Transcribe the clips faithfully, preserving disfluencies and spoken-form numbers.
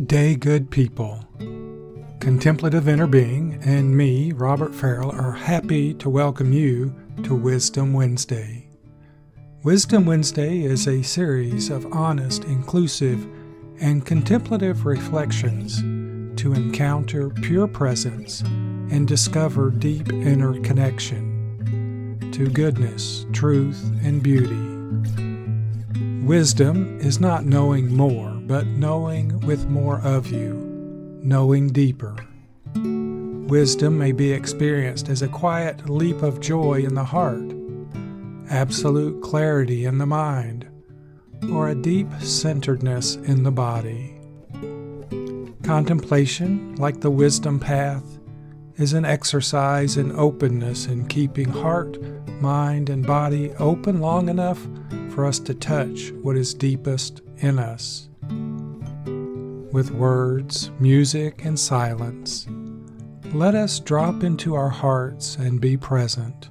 Good day, good people. Contemplative Inner Being and me, Robert Farrell, are happy to welcome you to Wisdom Wednesday. Wisdom Wednesday is a series of honest, inclusive, and contemplative reflections to encounter pure presence and discover deep inner connection to goodness, truth, and beauty. Wisdom is not knowing more, but knowing with more of you, knowing deeper. Wisdom may be experienced as a quiet leap of joy in the heart, absolute clarity in the mind, or a deep centeredness in the body. Contemplation, like the wisdom path, is an exercise in openness in keeping heart, mind, and body open long enough for us to touch what is deepest in us. With words, music, and silence, let us drop into our hearts and be present.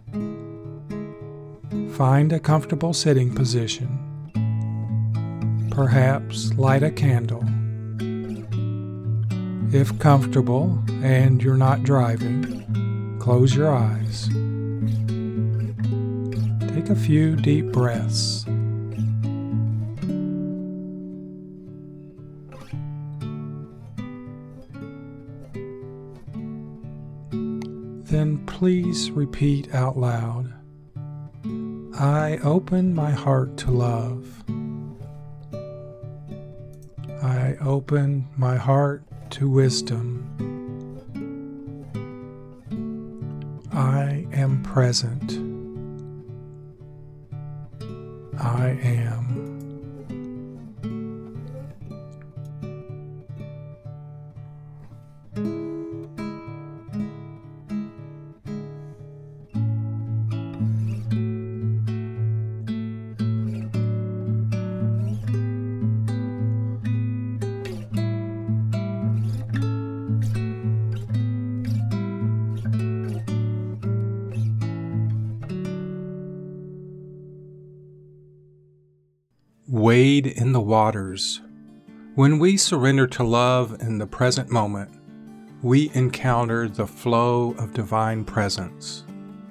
Find a comfortable sitting position. Perhaps light a candle. If comfortable and you're not driving, close your eyes. Take a few deep breaths. Then please repeat out loud, I open my heart to love. I open my heart to wisdom. I am present. I am. Wade in the waters. When we surrender to love in the present moment, we encounter the flow of divine presence.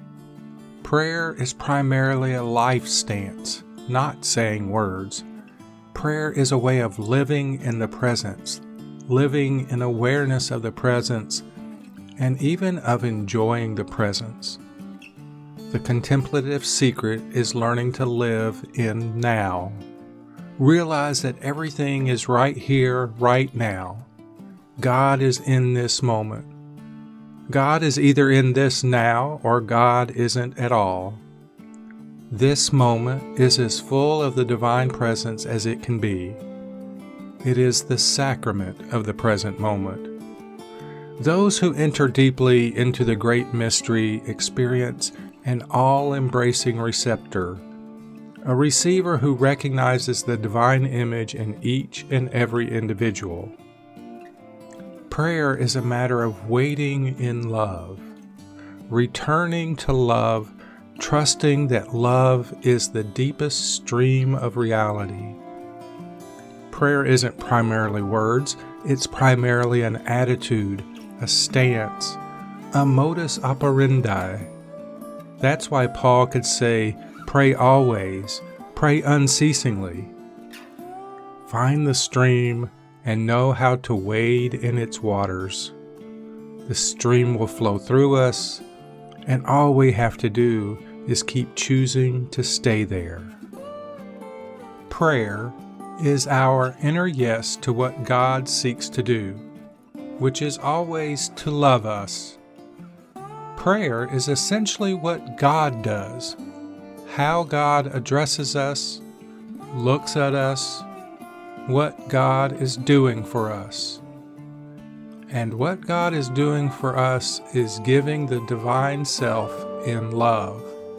Prayer is primarily a life stance, not saying words. Prayer is a way of living in the presence, living in awareness of the presence, and even of enjoying the presence. The contemplative secret is learning to live in now. Realize that everything is right here, right now. God is in this moment. God is either in this now or God isn't at all. This moment is as full of the divine presence as it can be. It is the sacrament of the present moment. Those who enter deeply into the great mystery experience an all-embracing receptor, a receiver who recognizes the divine image in each and every individual. Prayer is a matter of waiting in love, returning to love, trusting that love is the deepest stream of reality. Prayer isn't primarily words, it's primarily an attitude, a stance, a modus operandi. That's why Paul could say, pray always, pray unceasingly. Find the stream and know how to wade in its waters. The stream will flow through us, and all we have to do is keep choosing to stay there. Prayer is our inner yes to what God seeks to do, which is always to love us. Prayer is essentially what God does. How God addresses us, looks at us, what God is doing for us. And what God is doing for us is giving the divine self in love.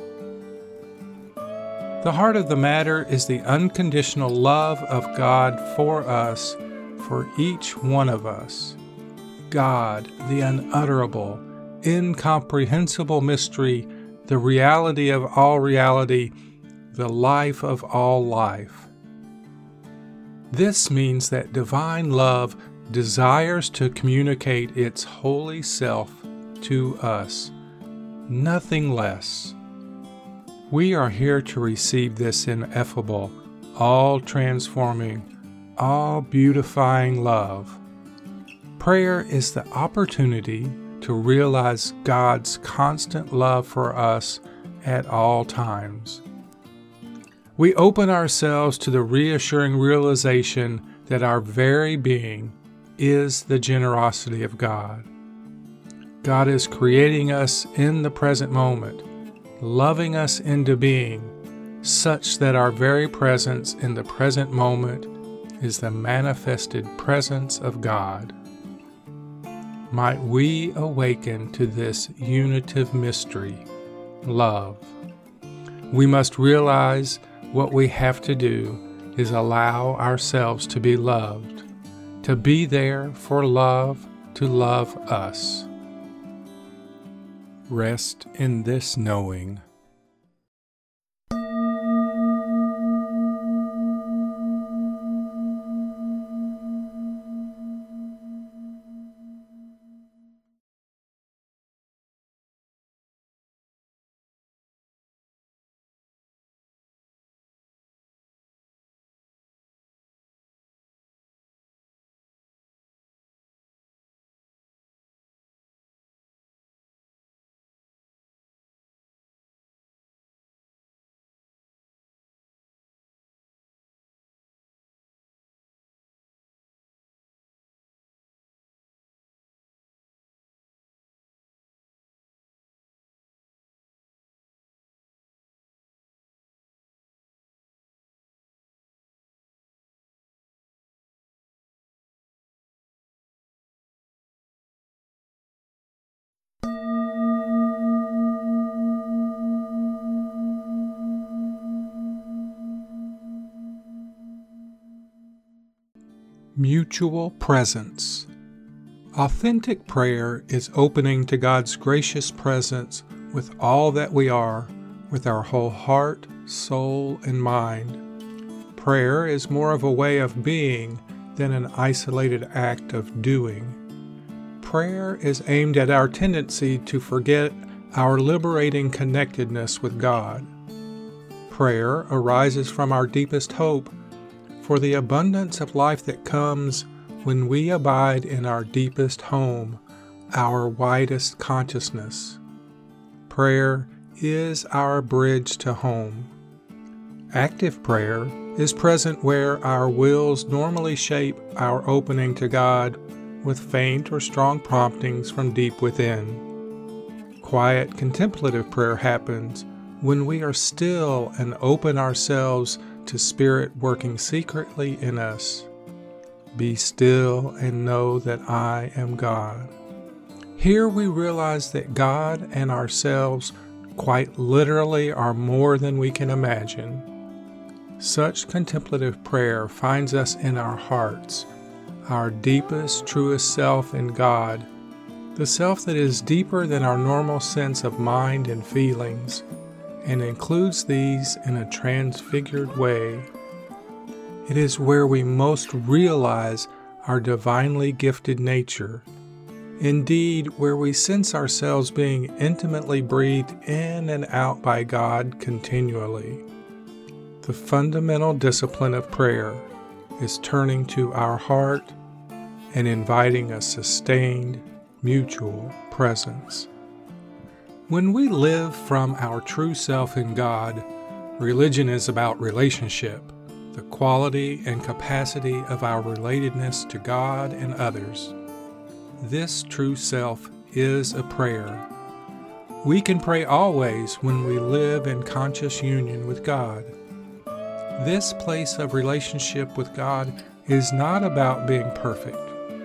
The heart of the matter is the unconditional love of God for us, for each one of us. God, the unutterable, incomprehensible mystery, the reality of all reality, the life of all life. This means that divine love desires to communicate its holy self to us, nothing less. We are here to receive this ineffable, all-transforming, all-beautifying love. Prayer is the opportunity to realize God's constant love for us at all times. We open ourselves to the reassuring realization that our very being is the generosity of God. God is creating us in the present moment, loving us into being, such that our very presence in the present moment is the manifested presence of God. Might we awaken to this unitive mystery, love. We must realize what we have to do is allow ourselves to be loved, to be there for love to love us. Rest in this knowing. Mutual presence. Authentic prayer is opening to God's gracious presence with all that we are, with our whole heart, soul, and mind. Prayer is more of a way of being than an isolated act of doing. Prayer is aimed at our tendency to forget our liberating connectedness with God. Prayer arises from our deepest hope for the abundance of life that comes when we abide in our deepest home, our widest consciousness. Prayer is our bridge to home. Active prayer is present where our wills normally shape our opening to God with faint or strong promptings from deep within. Quiet contemplative prayer happens when we are still and open ourselves to Spirit working secretly in us. Be still and know that I am God. Here we realize that God and ourselves quite literally are more than we can imagine. Such contemplative prayer finds us in our hearts, our deepest, truest self in God, the self that is deeper than our normal sense of mind and feelings, and includes these in a transfigured way. It is where we most realize our divinely gifted nature, indeed where we sense ourselves being intimately breathed in and out by God continually. The fundamental discipline of prayer is turning to our heart and inviting a sustained, mutual presence. When we live from our true self in God, religion is about relationship, the quality and capacity of our relatedness to God and others. This true self is a prayer. We can pray always when we live in conscious union with God. This place of relationship with God is not about being perfect.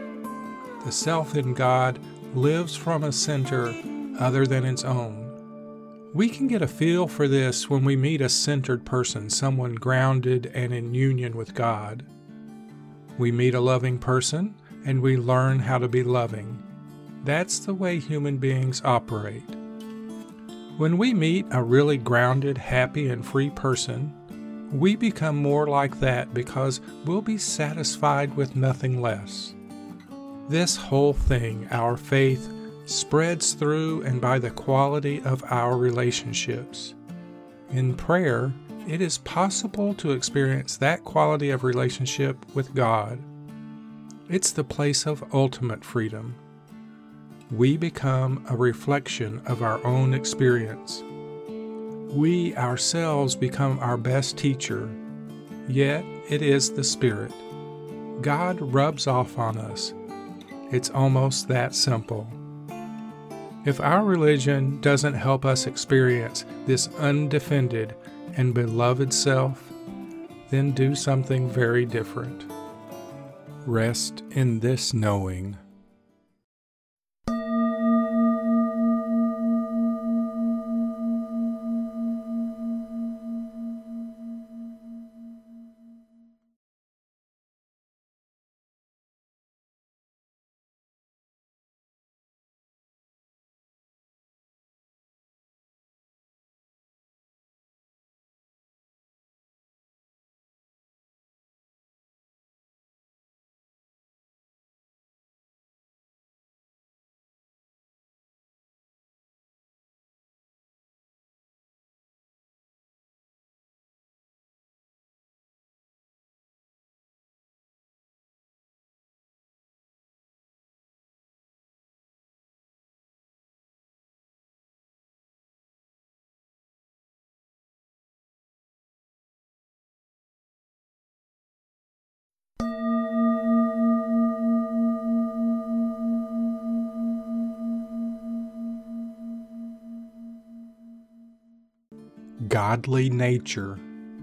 The self in God lives from a center other than its own. We can get a feel for this when we meet a centered person, someone grounded and in union with God. We meet a loving person and we learn how to be loving. That's the way human beings operate. When we meet a really grounded, happy, and free person, we become more like that because we'll be satisfied with nothing less. This whole thing, our faith, spreads through and by the quality of our relationships. In prayer, it is possible to experience that quality of relationship with God. It's the place of ultimate freedom. We become a reflection of our own experience. We ourselves become our best teacher, yet it is the Spirit. God rubs off on us. It's almost that simple. If our religion doesn't help us experience this undefended and beloved self, then do something very different. Rest in this knowing. Godly nature.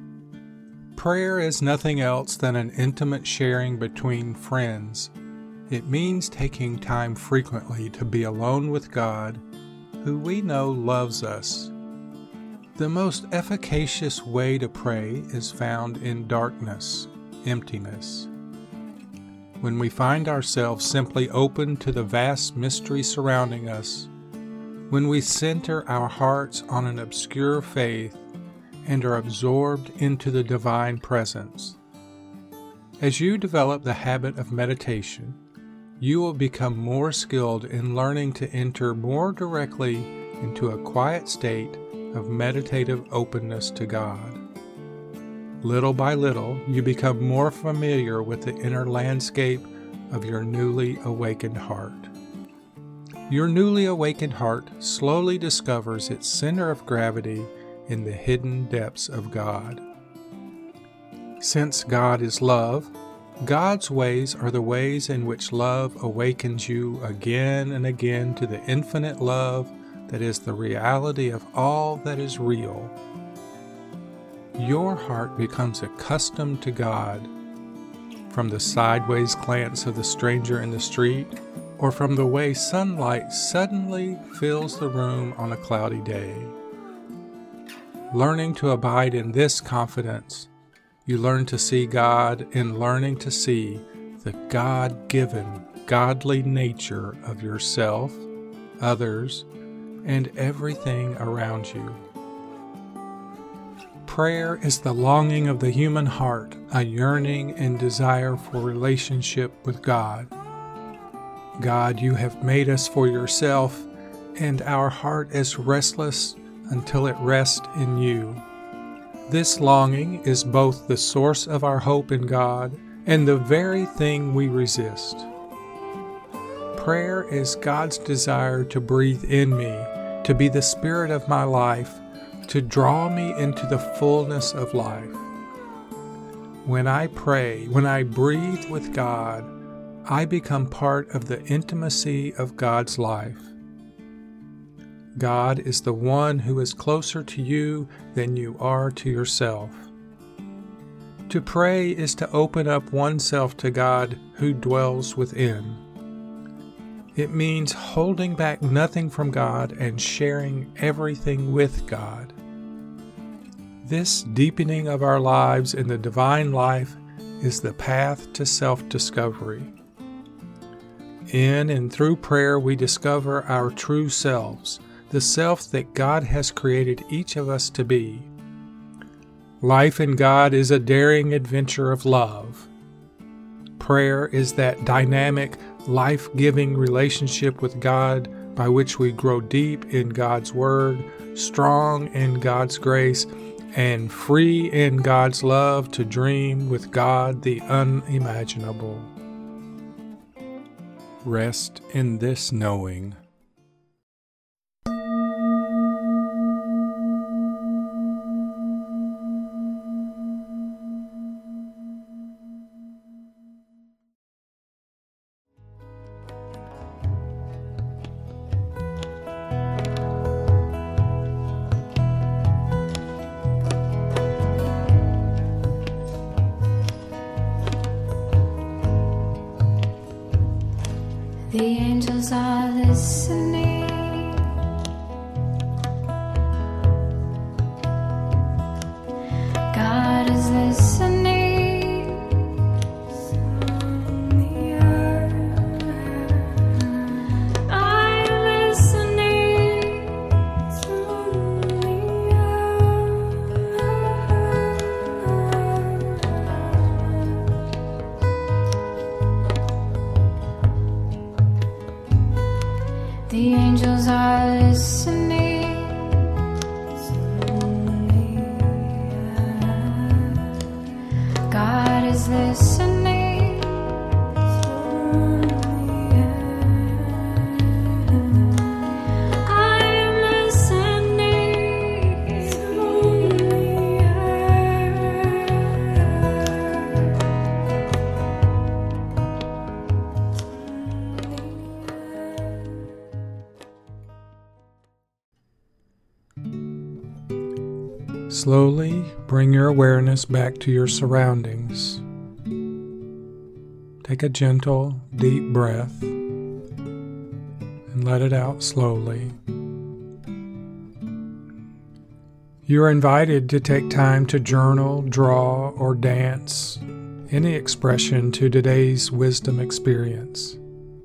Prayer is nothing else than an intimate sharing between friends. It means taking time frequently to be alone with God, who we know loves us. The most efficacious way to pray is found in darkness, emptiness. When we find ourselves simply open to the vast mystery surrounding us, when we center our hearts on an obscure faith and are absorbed into the divine presence. As you develop the habit of meditation, you will become more skilled in learning to enter more directly into a quiet state of meditative openness to God. Little by little, you become more familiar with the inner landscape of your newly awakened heart. Your newly awakened heart slowly discovers its center of gravity in the hidden depths of God. Since God is love, God's ways are the ways in which love awakens you again and again to the infinite love that is the reality of all that is real. Your heart becomes accustomed to God, from the sideways glance of the stranger in the street, or from the way sunlight suddenly fills the room on a cloudy day. Learning to abide in this confidence, you learn to see God in learning to see the God-given, godly nature of yourself, others, and everything around you. Prayer is the longing of the human heart, a yearning and desire for relationship with God. God, you have made us for yourself, and our heart is restless until it rests in you. This longing is both the source of our hope in God and the very thing we resist. Prayer is God's desire to breathe in me, to be the spirit of my life, to draw me into the fullness of life. When I pray, when I breathe with God, I become part of the intimacy of God's life. God is the one who is closer to you than you are to yourself. To pray is to open up oneself to God who dwells within. It means holding back nothing from God and sharing everything with God. This deepening of our lives in the divine life is the path to self-discovery. In and through prayer, we discover our true selves, the self that God has created each of us to be. Life in God is a daring adventure of love. Prayer is that dynamic, life-giving relationship with God by which we grow deep in God's Word, strong in God's grace, and free in God's love to dream with God the unimaginable. Rest in this knowing. The angels are listening. God is listening. I'm listening. The angels are listening. God is listening. I am Slowly bring your awareness back to your surroundings. Take a gentle, deep breath and let it out slowly. You are invited to take time to journal, draw, or dance any expression to today's wisdom experience.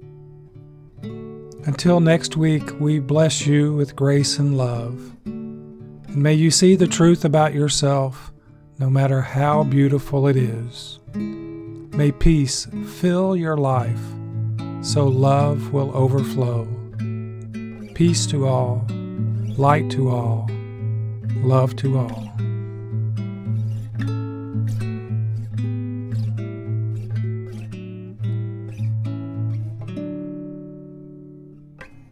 Until next week, we bless you with grace and love. And may you see the truth about yourself, no matter how beautiful it is. May peace fill your life, so love will overflow. Peace to all, light to all, love to all.